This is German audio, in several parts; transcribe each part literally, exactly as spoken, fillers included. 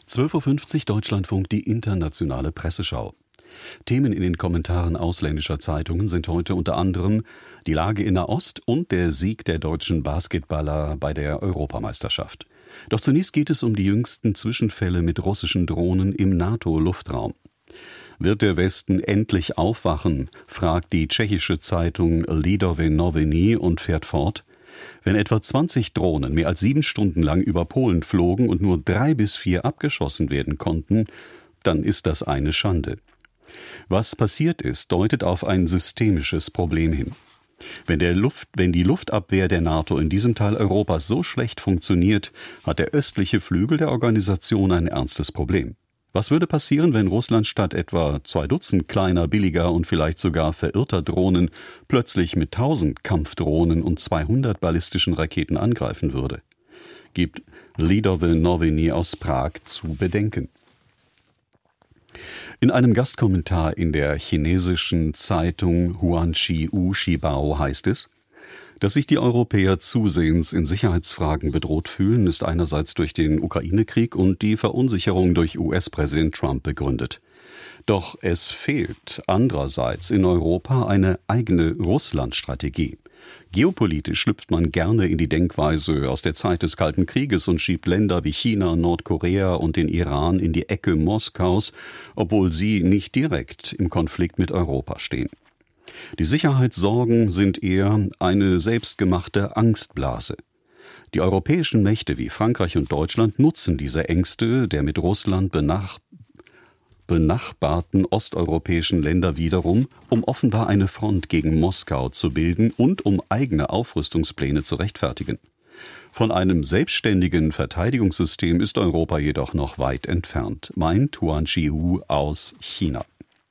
zwölf Uhr fünfzig Deutschlandfunk, die internationale Presseschau. Themen in den Kommentaren ausländischer Zeitungen sind heute unter anderem die Lage in Nahost und der Sieg der deutschen Basketballer bei der Europameisterschaft. Doch zunächst geht es um die jüngsten Zwischenfälle mit russischen Drohnen im NATO-Luftraum. Wird der Westen endlich aufwachen, fragt die tschechische Zeitung Lidové noviny und fährt fort: Wenn etwa zwanzig Drohnen mehr als sieben Stunden lang über Polen flogen und nur drei bis vier abgeschossen werden konnten, dann ist das eine Schande. Was passiert ist, deutet auf ein systemisches Problem hin. Wenn, der Luft, wenn die Luftabwehr der NATO in diesem Teil Europas so schlecht funktioniert, hat der östliche Flügel der Organisation ein ernstes Problem. Was würde passieren, wenn Russland statt etwa zwei Dutzend kleiner, billiger und vielleicht sogar verirrter Drohnen plötzlich mit tausend Kampfdrohnen und zweihundert ballistischen Raketen angreifen würde? Gibt Lidové noviny aus Prag zu bedenken. In einem Gastkommentar in der chinesischen Zeitung Huanqiu Shibao heißt es: Dass sich die Europäer zusehends in Sicherheitsfragen bedroht fühlen, ist einerseits durch den Ukraine-Krieg und die Verunsicherung durch U S-Präsident Trump begründet. Doch es fehlt andererseits in Europa eine eigene Russland-Strategie. Geopolitisch schlüpft man gerne in die Denkweise aus der Zeit des Kalten Krieges und schiebt Länder wie China, Nordkorea und den Iran in die Ecke Moskaus, obwohl sie nicht direkt im Konflikt mit Europa stehen. Die Sicherheitssorgen sind eher eine selbstgemachte Angstblase. Die europäischen Mächte wie Frankreich und Deutschland nutzen diese Ängste der mit Russland benach- benachbarten osteuropäischen Länder wiederum, um offenbar eine Front gegen Moskau zu bilden und um eigene Aufrüstungspläne zu rechtfertigen. Von einem selbstständigen Verteidigungssystem ist Europa jedoch noch weit entfernt, meint Huanqiu aus China.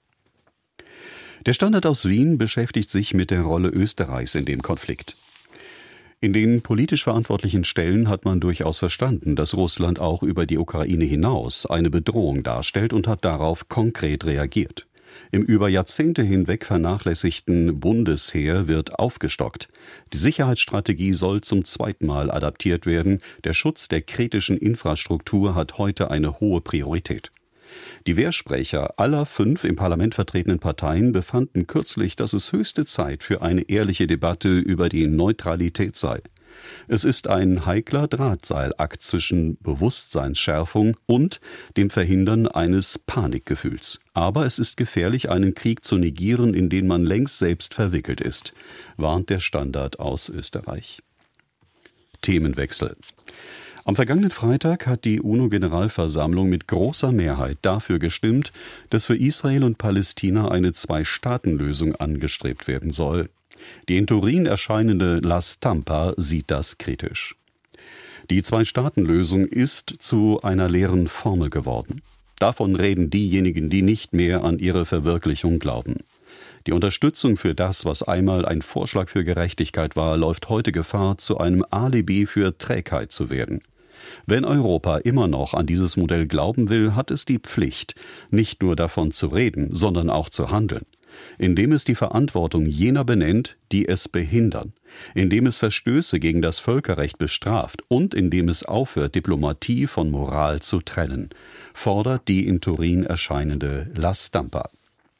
Der Standard aus Wien beschäftigt sich mit der Rolle Österreichs in dem Konflikt. In den politisch verantwortlichen Stellen hat man durchaus verstanden, dass Russland auch über die Ukraine hinaus eine Bedrohung darstellt und hat darauf konkret reagiert. Im über Jahrzehnte hinweg vernachlässigten Bundesheer wird aufgestockt. Die Sicherheitsstrategie soll zum zweiten Mal adaptiert werden. Der Schutz der kritischen Infrastruktur hat heute eine hohe Priorität. Die Wehrsprecher aller fünf im Parlament vertretenen Parteien befanden kürzlich, dass es höchste Zeit für eine ehrliche Debatte über die Neutralität sei. Es ist ein heikler Drahtseilakt zwischen Bewusstseinsschärfung und dem Verhindern eines Panikgefühls. Aber es ist gefährlich, einen Krieg zu negieren, in den man längst selbst verwickelt ist, warnt der Standard aus Österreich. Themenwechsel. Am vergangenen Freitag hat die UNO-Generalversammlung mit großer Mehrheit dafür gestimmt, dass für Israel und Palästina eine Zwei-Staaten-Lösung angestrebt werden soll. Die in Turin erscheinende La Stampa sieht das kritisch. Die Zwei-Staaten-Lösung ist zu einer leeren Formel geworden. Davon reden diejenigen, die nicht mehr an ihre Verwirklichung glauben. Die Unterstützung für das, was einmal ein Vorschlag für Gerechtigkeit war, läuft heute Gefahr, zu einem Alibi für Trägheit zu werden. Wenn Europa immer noch an dieses Modell glauben will, hat es die Pflicht, nicht nur davon zu reden, sondern auch zu handeln. Indem es die Verantwortung jener benennt, die es behindern, indem es Verstöße gegen das Völkerrecht bestraft und indem es aufhört, Diplomatie von Moral zu trennen, fordert die in Turin erscheinende La Stampa.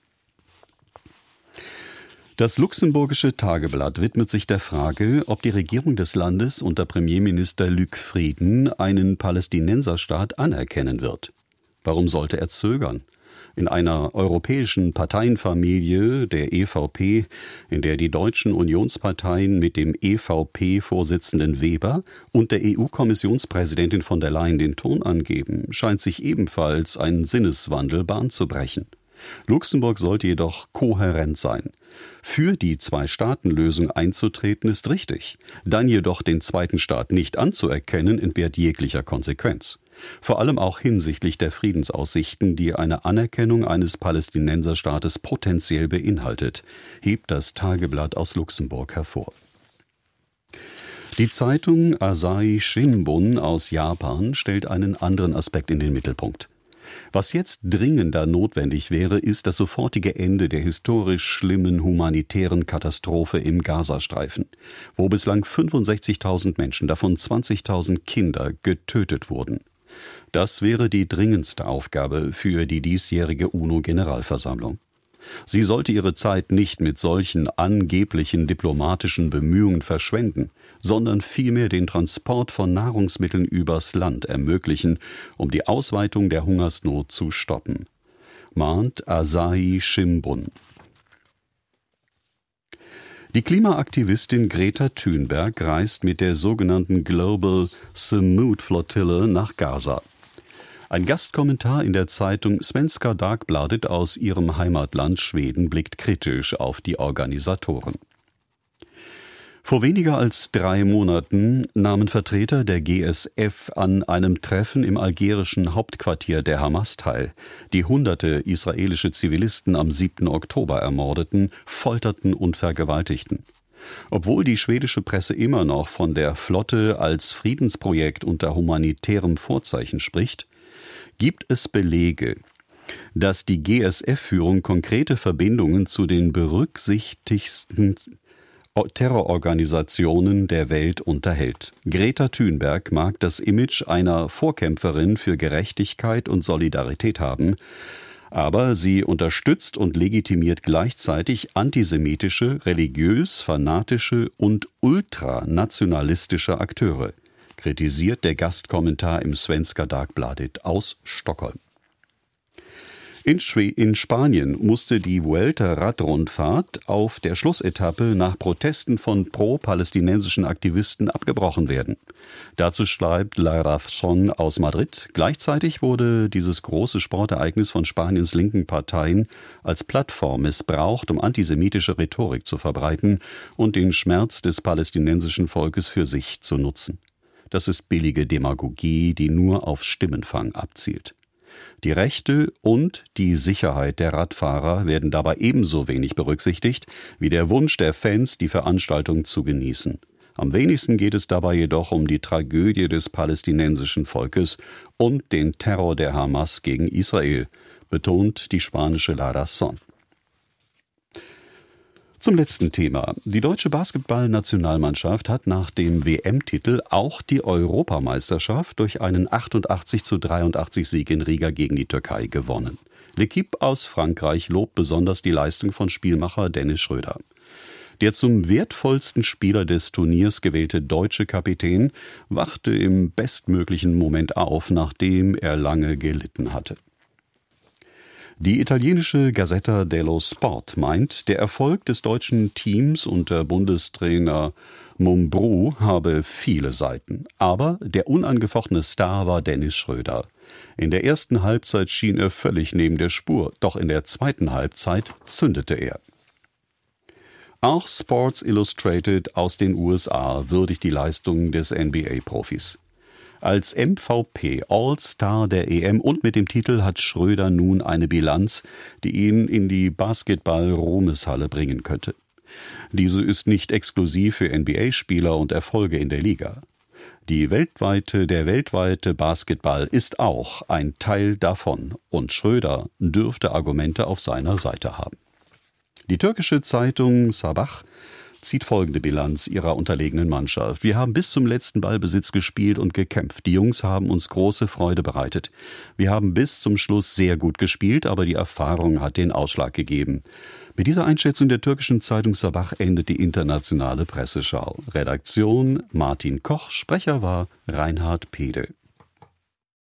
Das luxemburgische Tageblatt widmet sich der Frage, ob die Regierung des Landes unter Premierminister Luc Frieden einen Palästinenserstaat anerkennen wird. Warum sollte er zögern? In einer europäischen Parteienfamilie, der E V P, in der die deutschen Unionsparteien mit dem E V P-Vorsitzenden Weber und der E U-Kommissionspräsidentin von der Leyen den Ton angeben, scheint sich ebenfalls ein Sinneswandel Bahn zu brechen. Luxemburg sollte jedoch kohärent sein. Für die Zwei-Staaten-Lösung einzutreten ist richtig, dann jedoch den zweiten Staat nicht anzuerkennen, entbehrt jeglicher Konsequenz. Vor allem auch hinsichtlich der Friedensaussichten, die eine Anerkennung eines Palästinenserstaates potenziell beinhaltet, hebt das Tageblatt aus Luxemburg hervor. Die Zeitung Asahi Shimbun aus Japan stellt einen anderen Aspekt in den Mittelpunkt. Was jetzt dringender notwendig wäre, ist das sofortige Ende der historisch schlimmen humanitären Katastrophe im Gazastreifen, wo bislang fünfundsechzigtausend Menschen, davon zwanzigtausend Kinder, getötet wurden. Das wäre die dringendste Aufgabe für die diesjährige UNO-Generalversammlung. Sie sollte ihre Zeit nicht mit solchen angeblichen diplomatischen Bemühungen verschwenden, sondern vielmehr den Transport von Nahrungsmitteln übers Land ermöglichen, um die Ausweitung der Hungersnot zu stoppen, mahnt Asahi Shimbun. Die Klimaaktivistin Greta Thunberg reist mit der sogenannten Global Samud Flotille nach Gaza. Ein Gastkommentar in der Zeitung Svenska Dagbladet aus ihrem Heimatland Schweden blickt kritisch auf die Organisatoren. Vor weniger als drei Monaten nahmen Vertreter der G S F an einem Treffen im algerischen Hauptquartier der Hamas teil, die hunderte israelische Zivilisten am siebten Oktober ermordeten, folterten und vergewaltigten. Obwohl die schwedische Presse immer noch von der Flotte als Friedensprojekt unter humanitärem Vorzeichen spricht, gibt es Belege, dass die G S F-Führung konkrete Verbindungen zu den berücksichtigsten Terrororganisationen der Welt unterhält. Greta Thunberg mag das Image einer Vorkämpferin für Gerechtigkeit und Solidarität haben, aber sie unterstützt und legitimiert gleichzeitig antisemitische, religiös-fanatische und ultranationalistische Akteure, kritisiert der Gastkommentar im Svenska Dagbladet aus Stockholm. In, Schwe- in Spanien musste die Vuelta-Radrundfahrt auf der Schlussetappe nach Protesten von pro-palästinensischen Aktivisten abgebrochen werden. Dazu schreibt La Razón aus Madrid. Gleichzeitig wurde dieses große Sportereignis von Spaniens linken Parteien als Plattform missbraucht, um antisemitische Rhetorik zu verbreiten und den Schmerz des palästinensischen Volkes für sich zu nutzen. Das ist billige Demagogie, die nur auf Stimmenfang abzielt. Die Rechte und die Sicherheit der Radfahrer werden dabei ebenso wenig berücksichtigt wie der Wunsch der Fans, die Veranstaltung zu genießen. Am wenigsten geht es dabei jedoch um die Tragödie des palästinensischen Volkes und den Terror der Hamas gegen Israel, betont die spanische La Razón. Zum letzten Thema. Die deutsche Basketballnationalmannschaft hat nach dem W M-Titel auch die Europameisterschaft durch einen achtundachtzig zu dreiundachtzig Sieg in Riga gegen die Türkei gewonnen. L'Équipe aus Frankreich lobt besonders die Leistung von Spielmacher Dennis Schröder. Der zum wertvollsten Spieler des Turniers gewählte deutsche Kapitän wachte im bestmöglichen Moment auf, nachdem er lange gelitten hatte. Die italienische Gazzetta dello Sport meint, der Erfolg des deutschen Teams unter Bundestrainer Mumbrú habe viele Seiten. Aber der unangefochtene Star war Dennis Schröder. In der ersten Halbzeit schien er völlig neben der Spur, doch in der zweiten Halbzeit zündete er. Auch Sports Illustrated aus den U S A würdigt die Leistung des N B A-Profis. Als M V P All-Star der E M und mit dem Titel hat Schröder nun eine Bilanz, die ihn in die Basketball-Ruhmeshalle bringen könnte. Diese ist nicht exklusiv für N B A-Spieler und Erfolge in der Liga. Die weltweite, der weltweite Basketball ist auch ein Teil davon und Schröder dürfte Argumente auf seiner Seite haben. Die türkische Zeitung Sabah zieht folgende Bilanz ihrer unterlegenen Mannschaft. Wir haben bis zum letzten Ballbesitz gespielt und gekämpft. Die Jungs haben uns große Freude bereitet. Wir haben bis zum Schluss sehr gut gespielt, aber die Erfahrung hat den Ausschlag gegeben. Mit dieser Einschätzung der türkischen Zeitung Sabah endet die internationale Presseschau. Redaktion Martin Koch, Sprecher war Reinhard Pede.